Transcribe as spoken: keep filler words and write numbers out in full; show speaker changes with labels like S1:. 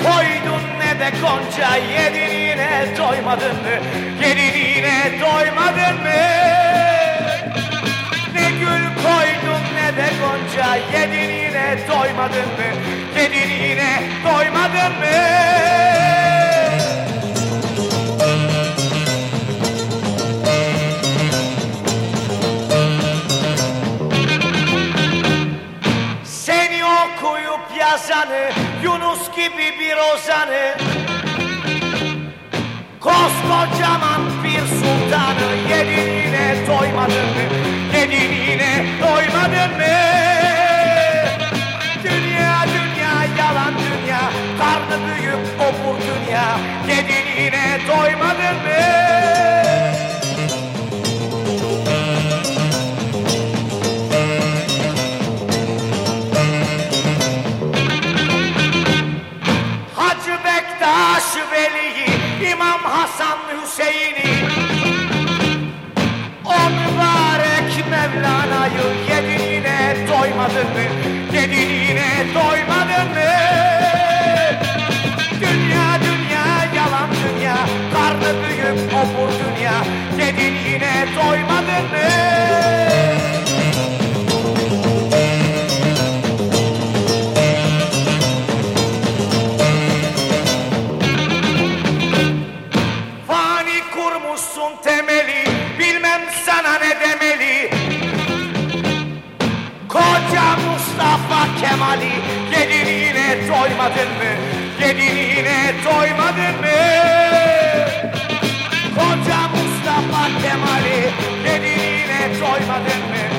S1: koydun ne de gonca, yedin yine doymadın mı? Yedin yine doymadın mı? Ne gül koydun ne de gonca, yedin yine doymadın mı? Yedin yine doymadın mı? Seni okuyup yazanı, Yunus gibi bir ozanı, koskocaman bir sultanı, yedin yine doymadın mı? Yedin yine doymadın mı? Dünya dünya yalan dünya, karnı büyük obur dünya, yedin yine doymadın mı? Hacı Bektaş Veli'yi, İmam Hasan Hüseyin'i, o mübarek Mevlana'yı yedin yine doymadın mı? Yedin yine doymadın mı? Dünya dünya yalan dünya, karnı büyük obur dünya, yedin yine doymadın mı? Fani kurmuşsun temeli, bilmem sana ne demeli. Koca Mustafa Kemal'i, yedin yine doymadın mı? Yedin yine doymadın mı? Koca Mustafa Kemal'i, yedin yine doymadın mı?